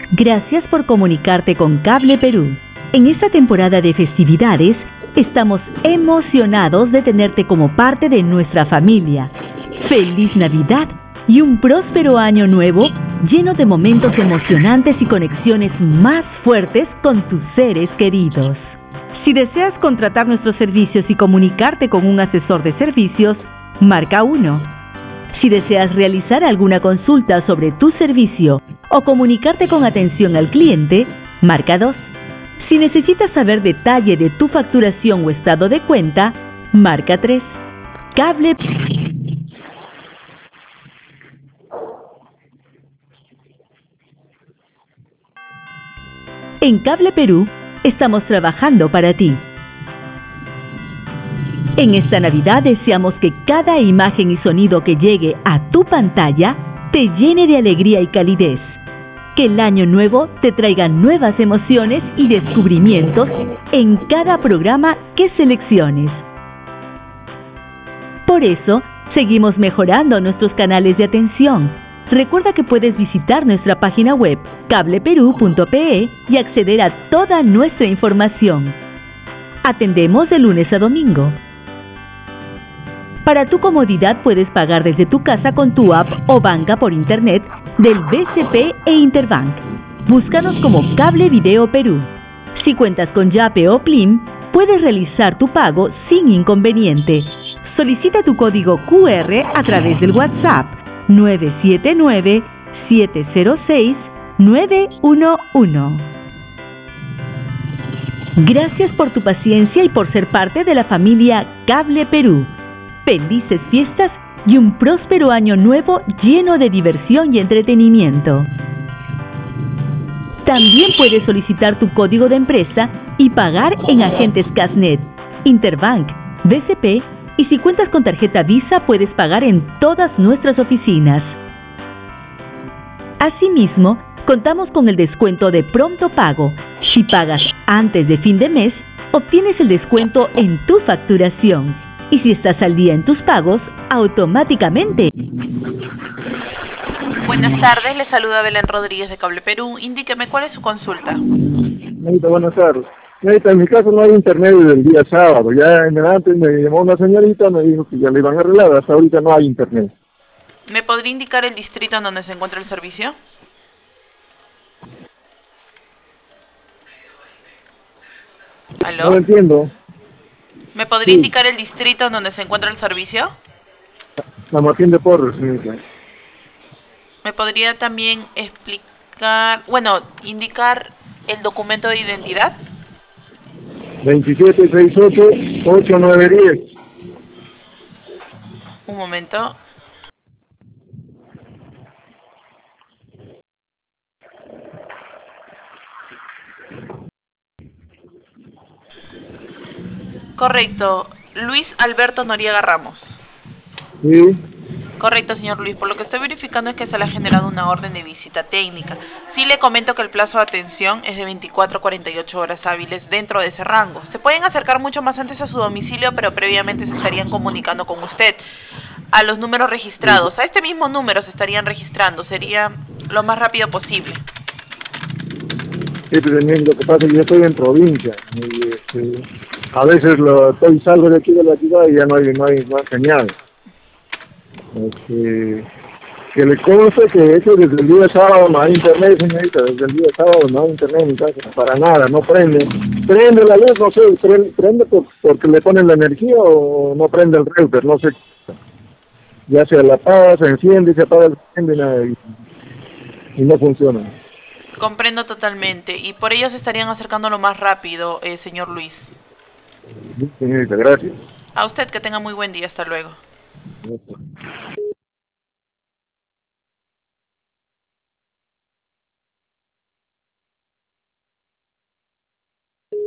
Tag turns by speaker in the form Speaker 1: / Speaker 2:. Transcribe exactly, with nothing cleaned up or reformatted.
Speaker 1: Gracias por comunicarte con Cable Perú. En esta temporada de festividades, estamos emocionados de tenerte como parte de nuestra familia. ¡Feliz Navidad y un próspero año nuevo lleno de momentos emocionantes y conexiones más fuertes con tus seres queridos! Si deseas contratar nuestros servicios y comunicarte con un asesor de servicios, marca uno. Si deseas realizar alguna consulta sobre tu servicio o comunicarte con atención al cliente, marca dos. Si necesitas saber detalle de tu facturación o estado de cuenta, marca tres. Cable. En Cable Perú, estamos trabajando para ti. En esta Navidad deseamos que cada imagen y sonido que llegue a tu pantalla te llene de alegría y calidez. Que el año nuevo te traiga nuevas emociones y descubrimientos en cada programa que selecciones. Por eso, seguimos mejorando nuestros canales de atención. Recuerda que puedes visitar nuestra página web cable perú punto pe y acceder a toda nuestra información. Atendemos de lunes a domingo. Para tu comodidad puedes pagar desde tu casa con tu app o banca por internet del B C P e Interbank. Búscanos como Cable Video Perú. Si cuentas con Yape o Plim, puedes realizar tu pago sin inconveniente. Solicita tu código Q R a través del WhatsApp nueve siete nueve, siete cero seis, nueve uno uno. Gracias por tu paciencia y por ser parte de la familia Cable Perú. Felices fiestas y un próspero año nuevo lleno de diversión y entretenimiento. También puedes solicitar tu código de empresa y pagar en agentes Casnet, Interbank, B C P y si cuentas con tarjeta Visa puedes pagar en todas nuestras oficinas. Asimismo, contamos con el descuento de pronto pago. Si pagas antes de fin de mes, obtienes el descuento en tu facturación. Y si estás al día en tus pagos, automáticamente.
Speaker 2: Buenas tardes, le saluda Belén Rodríguez de Cable Perú. Indíqueme cuál es su consulta.
Speaker 3: Señorita, buenas tardes. Señorita, en mi caso no hay internet desde el día sábado. Ya en el antes me llamó una señorita, me dijo que ya le iban a arreglar. Hasta ahorita no hay internet.
Speaker 2: ¿Me podría indicar el distrito en donde se encuentra el servicio? ¿Aló?
Speaker 3: No lo entiendo.
Speaker 2: ¿Me podría
Speaker 3: Sí.
Speaker 2: indicar el distrito en donde se encuentra el servicio?
Speaker 3: San Martín de Porres, señorita.
Speaker 2: ¿Me podría también explicar, bueno, indicar el documento de identidad?
Speaker 3: veintisiete sesenta y ocho, ochenta y nueve diez.
Speaker 2: Un momento. Correcto. Luis Alberto Noriega Ramos.
Speaker 3: Sí.
Speaker 2: Correcto, señor Luis. Por lo que estoy verificando es que se le ha generado una orden de visita técnica. Sí le comento que el plazo de atención es de veinticuatro a cuarenta y ocho horas hábiles dentro de ese rango. Se pueden acercar mucho más antes a su domicilio, pero previamente se estarían comunicando con usted a los números registrados. A este mismo número se estarían registrando. Sería lo más rápido posible.
Speaker 3: Sí, pero lo que pasa es que yo estoy en provincia. Y, este, a veces lo, estoy, salgo de aquí de la ciudad y ya no hay, no hay, no hay señal. Este, que le conste que eso desde el día sábado no hay internet, señorita, desde el día sábado no hay internet en mi casa, para nada, no prende. Prende la luz, no sé, prende, prende por, porque le ponen la energía o no prende el router, no sé. Ya se la apaga, se enciende y se apaga, se enciende y, nada, y, y no funciona.
Speaker 2: Comprendo totalmente. Y por ello se estarían acercando lo más rápido, eh, señor Luis.
Speaker 3: Sí, señorita, gracias.
Speaker 2: A usted que tenga muy buen día. Hasta luego.
Speaker 3: Gracias.